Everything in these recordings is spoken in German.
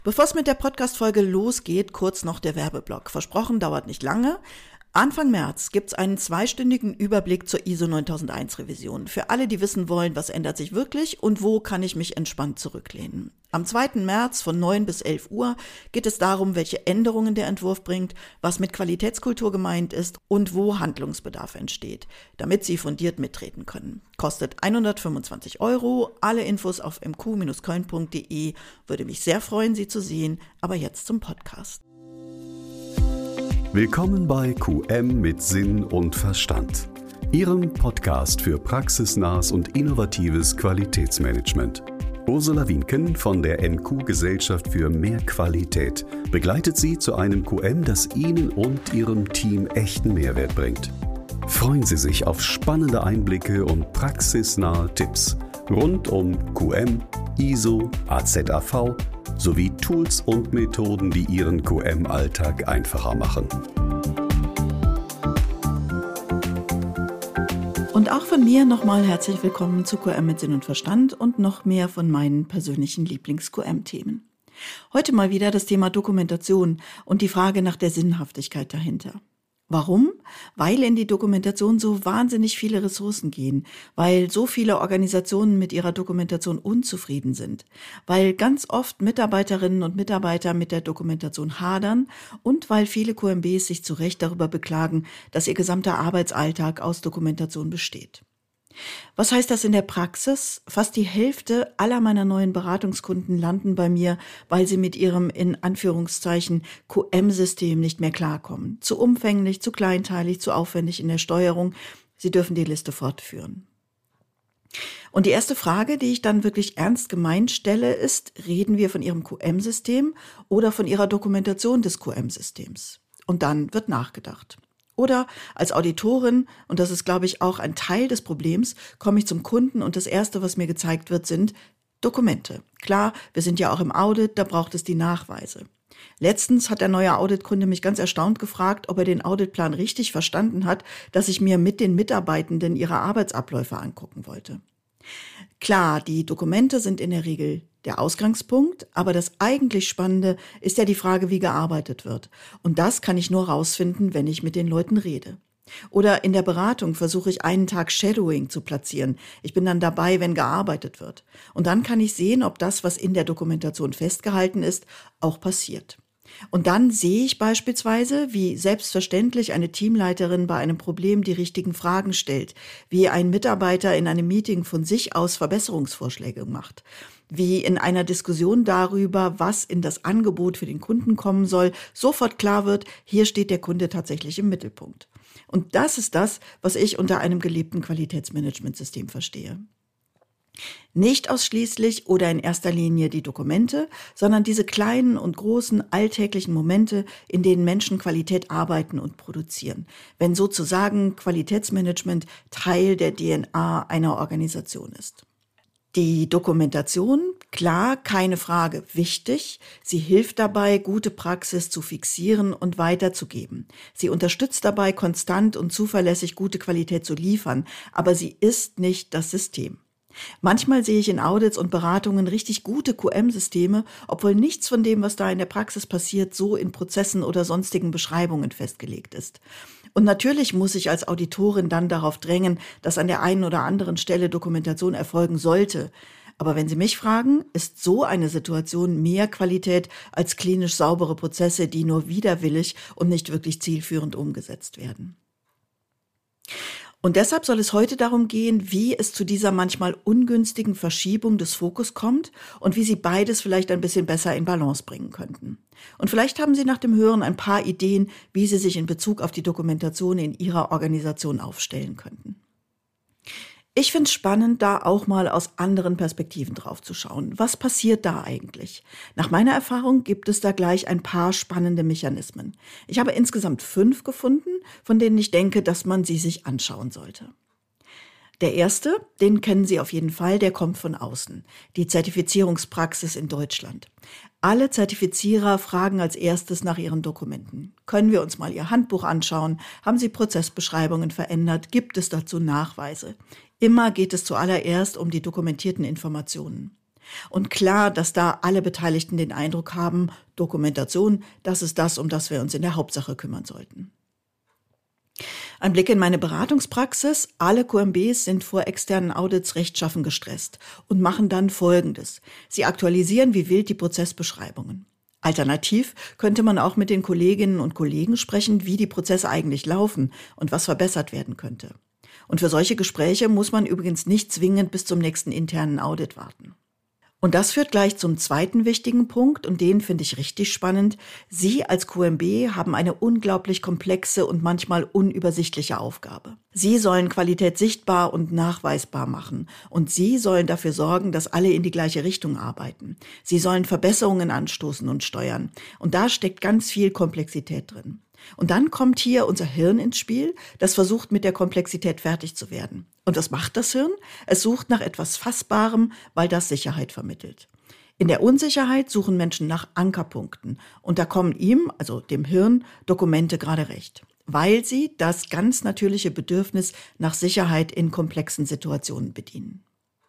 Bevor es mit der Podcast-Folge losgeht, kurz noch der Werbeblock. Versprochen, dauert nicht lange. Anfang März gibt's einen 2-stündigen Überblick zur ISO 9001-Revision. Für alle, die wissen wollen, was ändert sich wirklich und wo kann ich mich entspannt zurücklehnen. Am 2. März von 9 bis 11 Uhr geht es darum, welche Änderungen der Entwurf bringt, was mit Qualitätskultur gemeint ist und wo Handlungsbedarf entsteht, damit Sie fundiert mitreden können. Kostet 125 €, alle Infos auf mq-köln.de. Würde mich sehr freuen, Sie zu sehen, aber jetzt zum Podcast. Willkommen bei QM mit Sinn und Verstand, Ihrem Podcast für praxisnahes und innovatives Qualitätsmanagement. Ursula Wienken von der NQ-Gesellschaft für mehr Qualität begleitet Sie zu einem QM, das Ihnen und Ihrem Team echten Mehrwert bringt. Freuen Sie sich auf spannende Einblicke und praxisnahe Tipps rund um QM, ISO, AZAV sowie Tools und Methoden, die Ihren QM-Alltag einfacher machen. Und auch von mir nochmal herzlich willkommen zu QM mit Sinn und Verstand und noch mehr von meinen persönlichen Lieblings-QM-Themen. Heute mal wieder das Thema Dokumentation und die Frage nach der Sinnhaftigkeit dahinter. Warum? Weil in die Dokumentation so wahnsinnig viele Ressourcen gehen, weil so viele Organisationen mit ihrer Dokumentation unzufrieden sind, weil ganz oft Mitarbeiterinnen und Mitarbeiter mit der Dokumentation hadern und weil viele QMBs sich zu Recht darüber beklagen, dass ihr gesamter Arbeitsalltag aus Dokumentation besteht. Was heißt das in der Praxis? Fast die Hälfte aller meiner neuen Beratungskunden landen bei mir, weil sie mit ihrem in Anführungszeichen QM-System nicht mehr klarkommen. Zu umfänglich, zu kleinteilig, zu aufwendig in der Steuerung. Sie dürfen die Liste fortführen. Und die erste Frage, die ich dann wirklich ernst gemeint stelle, ist, reden wir von Ihrem QM-System oder von Ihrer Dokumentation des QM-Systems? Und dann wird nachgedacht. Oder als Auditorin, und das ist, glaube ich, auch ein Teil des Problems, komme ich zum Kunden und das Erste, was mir gezeigt wird, sind Dokumente. Klar, wir sind ja auch im Audit, da braucht es die Nachweise. Letztens hat der neue Auditkunde mich ganz erstaunt gefragt, ob er den Auditplan richtig verstanden hat, dass ich mir mit den Mitarbeitenden ihre Arbeitsabläufe angucken wollte. Klar, die Dokumente sind in der Regel der Ausgangspunkt, aber das eigentlich Spannende ist ja die Frage, wie gearbeitet wird. Und das kann ich nur rausfinden, wenn ich mit den Leuten rede. Oder in der Beratung versuche ich einen Tag Shadowing zu platzieren. Ich bin dann dabei, wenn gearbeitet wird. Und dann kann ich sehen, ob das, was in der Dokumentation festgehalten ist, auch passiert. Und dann sehe ich beispielsweise, wie selbstverständlich eine Teamleiterin bei einem Problem die richtigen Fragen stellt, wie ein Mitarbeiter in einem Meeting von sich aus Verbesserungsvorschläge macht, wie in einer Diskussion darüber, was in das Angebot für den Kunden kommen soll, sofort klar wird, hier steht der Kunde tatsächlich im Mittelpunkt. Und das ist das, was ich unter einem gelebten Qualitätsmanagementsystem verstehe. Nicht ausschließlich oder in erster Linie die Dokumente, sondern diese kleinen und großen alltäglichen Momente, in denen Menschen Qualität arbeiten und produzieren, wenn sozusagen Qualitätsmanagement Teil der DNA einer Organisation ist. Die Dokumentation, klar, keine Frage, wichtig. Sie hilft dabei, gute Praxis zu fixieren und weiterzugeben. Sie unterstützt dabei, konstant und zuverlässig gute Qualität zu liefern, aber sie ist nicht das System. Manchmal sehe ich in Audits und Beratungen richtig gute QM-Systeme, obwohl nichts von dem, was da in der Praxis passiert, so in Prozessen oder sonstigen Beschreibungen festgelegt ist. Und natürlich muss ich als Auditorin dann darauf drängen, dass an der einen oder anderen Stelle Dokumentation erfolgen sollte. Aber wenn Sie mich fragen, ist so eine Situation mehr Qualität als klinisch saubere Prozesse, die nur widerwillig und nicht wirklich zielführend umgesetzt werden. Und deshalb soll es heute darum gehen, wie es zu dieser manchmal ungünstigen Verschiebung des Fokus kommt und wie Sie beides vielleicht ein bisschen besser in Balance bringen könnten. Und vielleicht haben Sie nach dem Hören ein paar Ideen, wie Sie sich in Bezug auf die Dokumentation in Ihrer Organisation aufstellen könnten. Ich finde es spannend, da auch mal aus anderen Perspektiven drauf zu schauen. Was passiert da eigentlich? Nach meiner Erfahrung gibt es da gleich ein paar spannende Mechanismen. Ich habe insgesamt 5 gefunden, von denen ich denke, dass man sie sich anschauen sollte. Der erste, den kennen Sie auf jeden Fall, der kommt von außen. Die Zertifizierungspraxis in Deutschland. Alle Zertifizierer fragen als erstes nach ihren Dokumenten. Können wir uns mal Ihr Handbuch anschauen? Haben Sie Prozessbeschreibungen verändert? Gibt es dazu Nachweise? Immer geht es zuallererst um die dokumentierten Informationen. Und klar, dass da alle Beteiligten den Eindruck haben, Dokumentation, das ist das, um das wir uns in der Hauptsache kümmern sollten. Ein Blick in meine Beratungspraxis. Alle QMBs sind vor externen Audits rechtschaffen gestresst und machen dann Folgendes. Sie aktualisieren wie wild die Prozessbeschreibungen. Alternativ könnte man auch mit den Kolleginnen und Kollegen sprechen, wie die Prozesse eigentlich laufen und was verbessert werden könnte. Und für solche Gespräche muss man übrigens nicht zwingend bis zum nächsten internen Audit warten. Und das führt gleich zum zweiten wichtigen Punkt, und den finde ich richtig spannend. Sie als QMB haben eine unglaublich komplexe und manchmal unübersichtliche Aufgabe. Sie sollen Qualität sichtbar und nachweisbar machen, und Sie sollen dafür sorgen, dass alle in die gleiche Richtung arbeiten. Sie sollen Verbesserungen anstoßen und steuern, und da steckt ganz viel Komplexität drin. Und dann kommt hier unser Hirn ins Spiel, das versucht, mit der Komplexität fertig zu werden. Und was macht das Hirn? Es sucht nach etwas Fassbarem, weil das Sicherheit vermittelt. In der Unsicherheit suchen Menschen nach Ankerpunkten. Und da kommen ihm, also dem Hirn, Dokumente gerade recht, weil sie das ganz natürliche Bedürfnis nach Sicherheit in komplexen Situationen bedienen.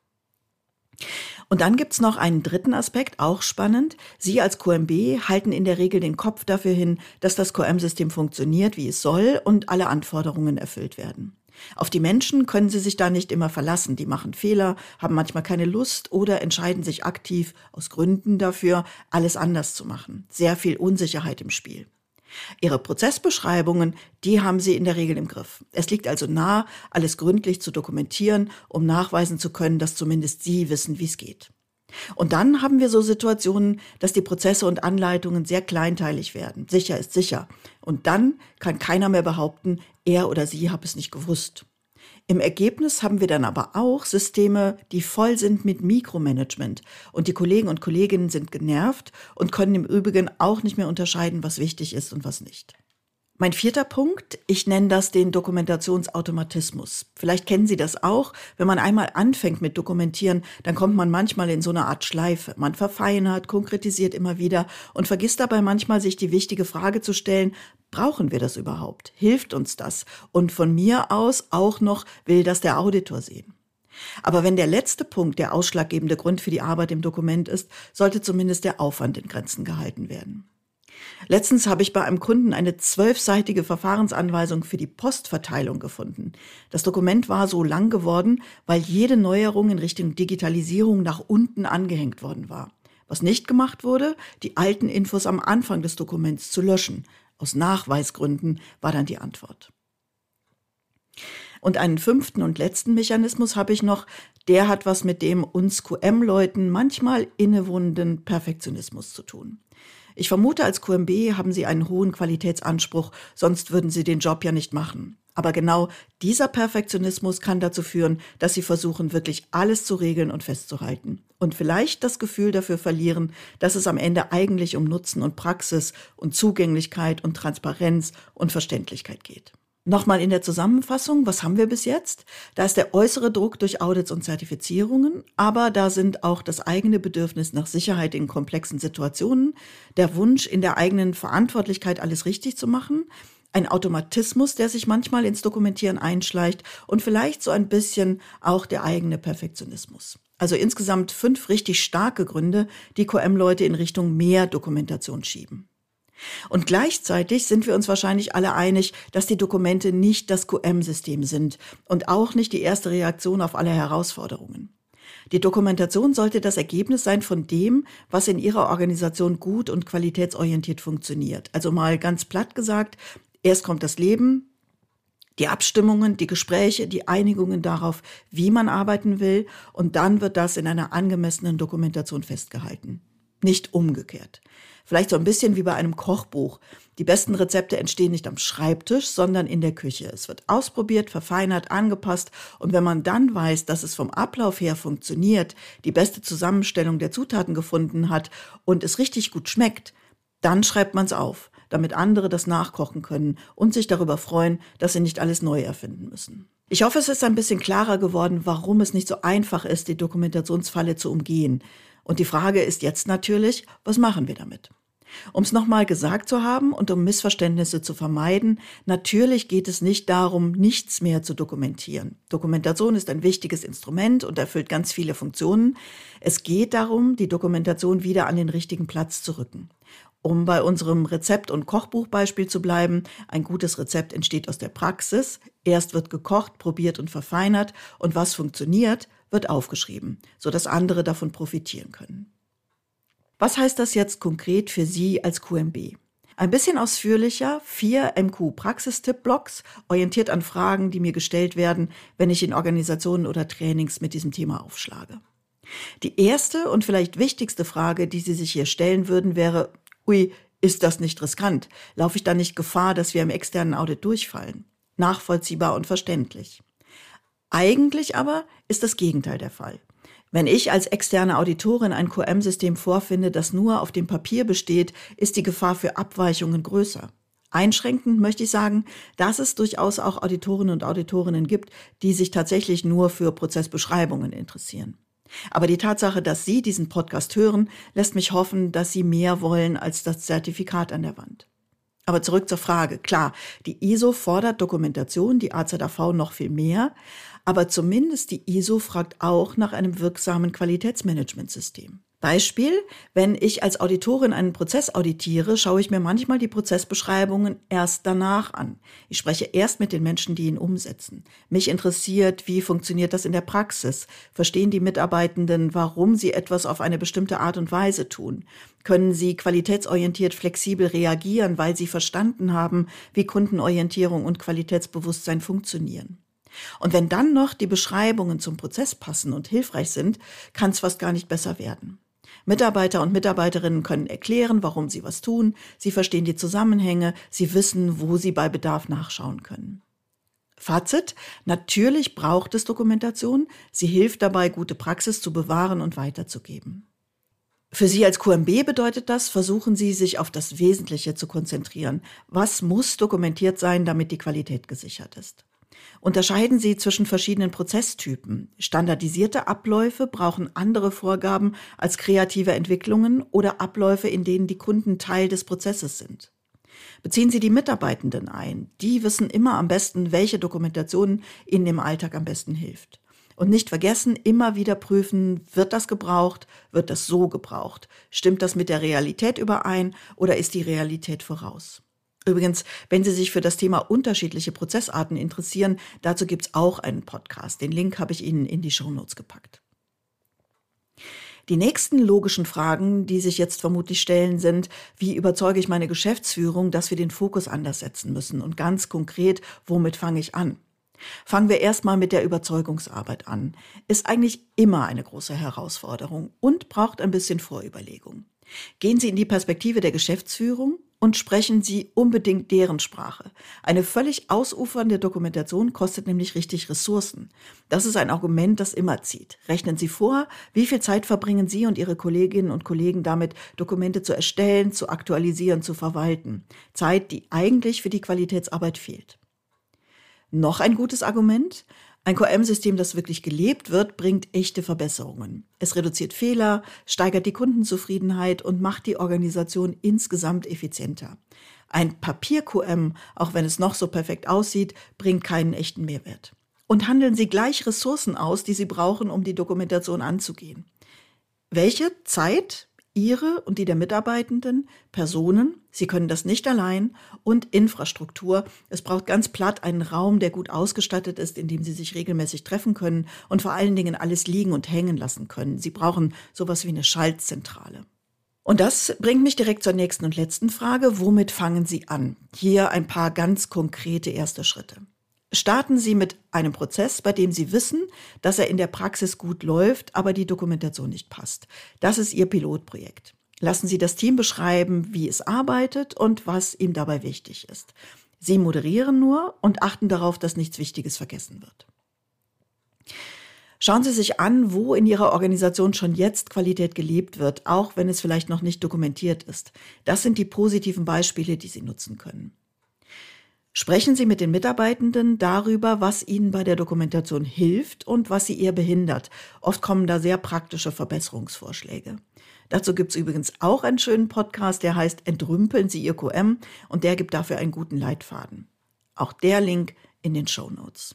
Und dann gibt's noch einen dritten Aspekt, auch spannend. Sie als QMB halten in der Regel den Kopf dafür hin, dass das QM-System funktioniert, wie es soll, und alle Anforderungen erfüllt werden. Auf die Menschen können Sie sich da nicht immer verlassen. Die machen Fehler, haben manchmal keine Lust oder entscheiden sich aktiv aus Gründen dafür, alles anders zu machen. Sehr viel Unsicherheit im Spiel. Ihre Prozessbeschreibungen, die haben Sie in der Regel im Griff. Es liegt also nahe, alles gründlich zu dokumentieren, um nachweisen zu können, dass zumindest Sie wissen, wie es geht. Und dann haben wir so Situationen, dass die Prozesse und Anleitungen sehr kleinteilig werden. Sicher ist sicher. Und dann kann keiner mehr behaupten, er oder sie habe es nicht gewusst. Im Ergebnis haben wir dann aber auch Systeme, die voll sind mit Mikromanagement. Und die Kollegen und Kolleginnen sind genervt und können im Übrigen auch nicht mehr unterscheiden, was wichtig ist und was nicht. Mein vierter Punkt, ich nenne das den Dokumentationsautomatismus. Vielleicht kennen Sie das auch. Wenn man einmal anfängt mit Dokumentieren, dann kommt man manchmal in so eine Art Schleife. Man verfeinert, konkretisiert immer wieder und vergisst dabei manchmal, sich die wichtige Frage zu stellen, brauchen wir das überhaupt? Hilft uns das? Und von mir aus auch noch, will das der Auditor sehen? Aber wenn der letzte Punkt der ausschlaggebende Grund für die Arbeit im Dokument ist, sollte zumindest der Aufwand in Grenzen gehalten werden. Letztens habe ich bei einem Kunden eine 12-seitige Verfahrensanweisung für die Postverteilung gefunden. Das Dokument war so lang geworden, weil jede Neuerung in Richtung Digitalisierung nach unten angehängt worden war. Was nicht gemacht wurde, die alten Infos am Anfang des Dokuments zu löschen. Aus Nachweisgründen war dann die Antwort. Und einen fünften und letzten Mechanismus habe ich noch, der hat was mit dem uns QM-Leuten manchmal innewohnenden Perfektionismus zu tun. Ich vermute, als QMB haben Sie einen hohen Qualitätsanspruch, sonst würden Sie den Job ja nicht machen. Aber genau dieser Perfektionismus kann dazu führen, dass Sie versuchen, wirklich alles zu regeln und festzuhalten. Und vielleicht das Gefühl dafür verlieren, dass es am Ende eigentlich um Nutzen und Praxis und Zugänglichkeit und Transparenz und Verständlichkeit geht. Nochmal in der Zusammenfassung, was haben wir bis jetzt? Da ist der äußere Druck durch Audits und Zertifizierungen, aber da sind auch das eigene Bedürfnis nach Sicherheit in komplexen Situationen, der Wunsch, in der eigenen Verantwortlichkeit alles richtig zu machen, ein Automatismus, der sich manchmal ins Dokumentieren einschleicht und vielleicht so ein bisschen auch der eigene Perfektionismus. Also insgesamt 5 richtig starke Gründe, die QM-Leute in Richtung mehr Dokumentation schieben. Und gleichzeitig sind wir uns wahrscheinlich alle einig, dass die Dokumente nicht das QM-System sind und auch nicht die erste Reaktion auf alle Herausforderungen. Die Dokumentation sollte das Ergebnis sein von dem, was in Ihrer Organisation gut und qualitätsorientiert funktioniert. Also mal ganz platt gesagt, erst kommt das Leben, die Abstimmungen, die Gespräche, die Einigungen darauf, wie man arbeiten will, und dann wird das in einer angemessenen Dokumentation festgehalten. Nicht umgekehrt. Vielleicht so ein bisschen wie bei einem Kochbuch. Die besten Rezepte entstehen nicht am Schreibtisch, sondern in der Küche. Es wird ausprobiert, verfeinert, angepasst. Und wenn man dann weiß, dass es vom Ablauf her funktioniert, die beste Zusammenstellung der Zutaten gefunden hat und es richtig gut schmeckt, dann schreibt man es auf, damit andere das nachkochen können und sich darüber freuen, dass sie nicht alles neu erfinden müssen. Ich hoffe, es ist ein bisschen klarer geworden, warum es nicht so einfach ist, die Dokumentationsfalle zu umgehen. Und die Frage ist jetzt natürlich, was machen wir damit? Um es nochmal gesagt zu haben und um Missverständnisse zu vermeiden, natürlich geht es nicht darum, nichts mehr zu dokumentieren. Dokumentation ist ein wichtiges Instrument und erfüllt ganz viele Funktionen. Es geht darum, die Dokumentation wieder an den richtigen Platz zu rücken. Um bei unserem Rezept- und Kochbuchbeispiel zu bleiben, ein gutes Rezept entsteht aus der Praxis. Erst wird gekocht, probiert und verfeinert und was funktioniert, wird aufgeschrieben, sodass andere davon profitieren können. Was heißt das jetzt konkret für Sie als QMB? Ein bisschen ausführlicher 4 MQ-Praxistipp-Blocks, orientiert an Fragen, die mir gestellt werden, wenn ich in Organisationen oder Trainings mit diesem Thema aufschlage. Die erste und vielleicht wichtigste Frage, die Sie sich hier stellen würden, wäre: Ui, ist das nicht riskant? Laufe ich da nicht Gefahr, dass wir im externen Audit durchfallen? Nachvollziehbar und verständlich. Eigentlich aber ist das Gegenteil der Fall. Wenn ich als externe Auditorin ein QM-System vorfinde, das nur auf dem Papier besteht, ist die Gefahr für Abweichungen größer. Einschränkend möchte ich sagen, dass es durchaus auch Auditorinnen und Auditorinnen gibt, die sich tatsächlich nur für Prozessbeschreibungen interessieren. Aber die Tatsache, dass Sie diesen Podcast hören, lässt mich hoffen, dass Sie mehr wollen als das Zertifikat an der Wand. Aber zurück zur Frage. Klar, die ISO fordert Dokumentation, die AZAV noch viel mehr, aber zumindest die ISO fragt auch nach einem wirksamen Qualitätsmanagementsystem. Beispiel: Wenn ich als Auditorin einen Prozess auditiere, schaue ich mir manchmal die Prozessbeschreibungen erst danach an. Ich spreche erst mit den Menschen, die ihn umsetzen. Mich interessiert, wie funktioniert das in der Praxis? Verstehen die Mitarbeitenden, warum sie etwas auf eine bestimmte Art und Weise tun? Können sie qualitätsorientiert flexibel reagieren, weil sie verstanden haben, wie Kundenorientierung und Qualitätsbewusstsein funktionieren? Und wenn dann noch die Beschreibungen zum Prozess passen und hilfreich sind, kann es fast gar nicht besser werden. Mitarbeiter und Mitarbeiterinnen können erklären, warum sie was tun, sie verstehen die Zusammenhänge, sie wissen, wo sie bei Bedarf nachschauen können. Fazit: Natürlich braucht es Dokumentation, sie hilft dabei, gute Praxis zu bewahren und weiterzugeben. Für Sie als QMB bedeutet das, versuchen Sie, sich auf das Wesentliche zu konzentrieren. Was muss dokumentiert sein, damit die Qualität gesichert ist? Unterscheiden Sie zwischen verschiedenen Prozesstypen. Standardisierte Abläufe brauchen andere Vorgaben als kreative Entwicklungen oder Abläufe, in denen die Kunden Teil des Prozesses sind. Beziehen Sie die Mitarbeitenden ein. Die wissen immer am besten, welche Dokumentation ihnen im Alltag am besten hilft. Und nicht vergessen, immer wieder prüfen, wird das gebraucht, wird das so gebraucht? Stimmt das mit der Realität überein oder ist die Realität voraus? Übrigens, wenn Sie sich für das Thema unterschiedliche Prozessarten interessieren, dazu gibt es auch einen Podcast. Den Link habe ich Ihnen in die Shownotes gepackt. Die nächsten logischen Fragen, die sich jetzt vermutlich stellen, sind: Wie überzeuge ich meine Geschäftsführung, dass wir den Fokus anders setzen müssen? Und ganz konkret, womit fange ich an? Fangen wir erstmal mit der Überzeugungsarbeit an. Ist eigentlich immer eine große Herausforderung und braucht ein bisschen Vorüberlegung. Gehen Sie in die Perspektive der Geschäftsführung und sprechen Sie unbedingt deren Sprache. Eine völlig ausufernde Dokumentation kostet nämlich richtig Ressourcen. Das ist ein Argument, das immer zieht. Rechnen Sie vor, wie viel Zeit verbringen Sie und Ihre Kolleginnen und Kollegen damit, Dokumente zu erstellen, zu aktualisieren, zu verwalten. Zeit, die eigentlich für die Qualitätsarbeit fehlt. Noch ein gutes Argument: Ein QM-System, das wirklich gelebt wird, bringt echte Verbesserungen. Es reduziert Fehler, steigert die Kundenzufriedenheit und macht die Organisation insgesamt effizienter. Ein Papier-QM, auch wenn es noch so perfekt aussieht, bringt keinen echten Mehrwert. Und handeln Sie gleich Ressourcen aus, die Sie brauchen, um die Dokumentation anzugehen. Welche? Zeit? Ihre und die der Mitarbeitenden, Personen, Sie können das nicht allein, und Infrastruktur. Es braucht ganz platt einen Raum, der gut ausgestattet ist, in dem Sie sich regelmäßig treffen können und vor allen Dingen alles liegen und hängen lassen können. Sie brauchen sowas wie eine Schaltzentrale. Und das bringt mich direkt zur nächsten und letzten Frage: Womit fangen Sie an? Hier ein paar ganz konkrete erste Schritte. Starten Sie mit einem Prozess, bei dem Sie wissen, dass er in der Praxis gut läuft, aber die Dokumentation nicht passt. Das ist Ihr Pilotprojekt. Lassen Sie das Team beschreiben, wie es arbeitet und was ihm dabei wichtig ist. Sie moderieren nur und achten darauf, dass nichts Wichtiges vergessen wird. Schauen Sie sich an, wo in Ihrer Organisation schon jetzt Qualität gelebt wird, auch wenn es vielleicht noch nicht dokumentiert ist. Das sind die positiven Beispiele, die Sie nutzen können. Sprechen Sie mit den Mitarbeitenden darüber, was ihnen bei der Dokumentation hilft und was sie eher behindert. Oft kommen da sehr praktische Verbesserungsvorschläge. Dazu gibt es übrigens auch einen schönen Podcast, der heißt Entrümpeln Sie Ihr QM und der gibt dafür einen guten Leitfaden. Auch der Link in den Shownotes.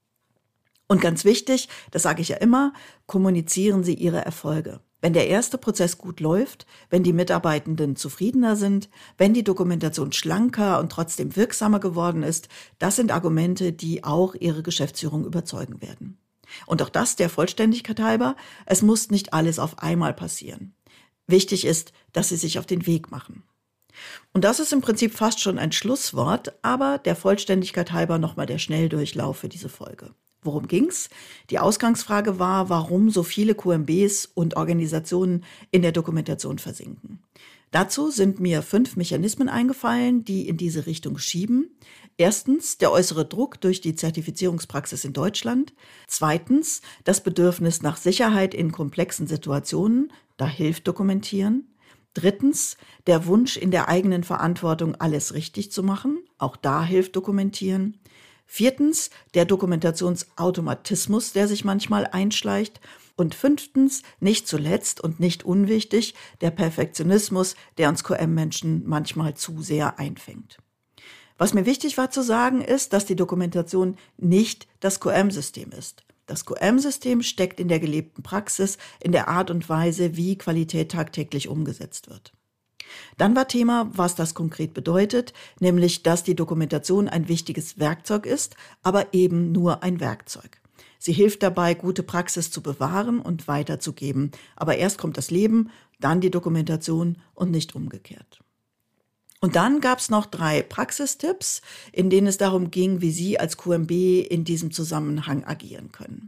Und ganz wichtig, das sage ich ja immer, kommunizieren Sie Ihre Erfolge. Wenn der erste Prozess gut läuft, wenn die Mitarbeitenden zufriedener sind, wenn die Dokumentation schlanker und trotzdem wirksamer geworden ist, das sind Argumente, die auch Ihre Geschäftsführung überzeugen werden. Und auch das der Vollständigkeit halber, es muss nicht alles auf einmal passieren. Wichtig ist, dass Sie sich auf den Weg machen. Und das ist im Prinzip fast schon ein Schlusswort, aber der Vollständigkeit halber nochmal der Schnelldurchlauf für diese Folge. Worum ging's? Die Ausgangsfrage war, warum so viele QMBs und Organisationen in der Dokumentation versinken. Dazu sind mir 5 Mechanismen eingefallen, die in diese Richtung schieben. Erstens, der äußere Druck durch die Zertifizierungspraxis in Deutschland. Zweitens, das Bedürfnis nach Sicherheit in komplexen Situationen. Da hilft Dokumentieren. Drittens, der Wunsch, in der eigenen Verantwortung alles richtig zu machen. Auch da hilft Dokumentieren. Viertens, der Dokumentationsautomatismus, der sich manchmal einschleicht. Und 5, nicht zuletzt und nicht unwichtig, der Perfektionismus, der uns QM-Menschen manchmal zu sehr einfängt. Was mir wichtig war zu sagen, ist, dass die Dokumentation nicht das QM-System ist. Das QM-System steckt in der gelebten Praxis, in der Art und Weise, wie Qualität tagtäglich umgesetzt wird. Dann war Thema, was das konkret bedeutet, nämlich, dass die Dokumentation ein wichtiges Werkzeug ist, aber eben nur ein Werkzeug. Sie hilft dabei, gute Praxis zu bewahren und weiterzugeben. Aber erst kommt das Leben, dann die Dokumentation und nicht umgekehrt. Und dann gab es noch 3 Praxistipps, in denen es darum ging, wie Sie als QMB in diesem Zusammenhang agieren können.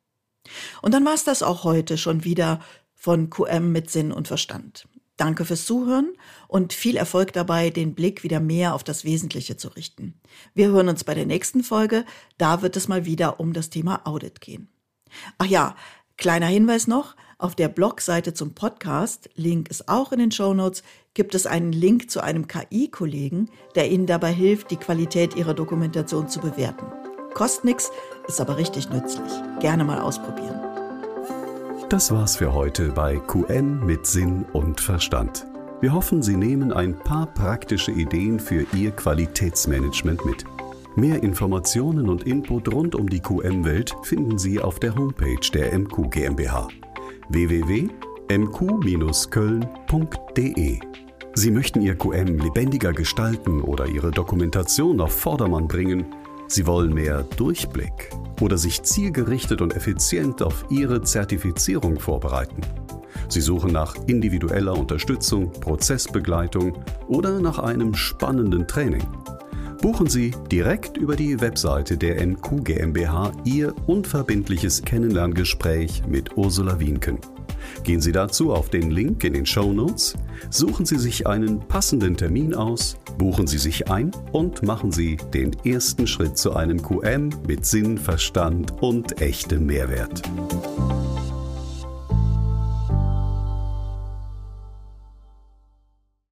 Und dann war es das auch heute schon wieder von QM mit Sinn und Verstand. Danke fürs Zuhören und viel Erfolg dabei, den Blick wieder mehr auf das Wesentliche zu richten. Wir hören uns bei der nächsten Folge, da wird es mal wieder um das Thema Audit gehen. Ach ja, kleiner Hinweis noch, auf der Blogseite zum Podcast, Link ist auch in den Shownotes, gibt es einen Link zu einem KI-Kollegen, der Ihnen dabei hilft, die Qualität Ihrer Dokumentation zu bewerten. Kostet nichts, ist aber richtig nützlich. Gerne mal ausprobieren. Das war's für heute bei QM mit Sinn und Verstand. Wir hoffen, Sie nehmen ein paar praktische Ideen für Ihr Qualitätsmanagement mit. Mehr Informationen und Input rund um die QM-Welt finden Sie auf der Homepage der MQ GmbH www.mq-köln.de. Sie möchten Ihr QM lebendiger gestalten oder Ihre Dokumentation auf Vordermann bringen? Sie wollen mehr Durchblick oder sich zielgerichtet und effizient auf Ihre Zertifizierung vorbereiten. Sie suchen nach individueller Unterstützung, Prozessbegleitung oder nach einem spannenden Training. Buchen Sie direkt über die Webseite der MQ GmbH Ihr unverbindliches Kennenlerngespräch mit Ursula Wienken. Gehen Sie dazu auf den Link in den Shownotes, suchen Sie sich einen passenden Termin aus, buchen Sie sich ein und machen Sie den ersten Schritt zu einem QM mit Sinn, Verstand und echtem Mehrwert.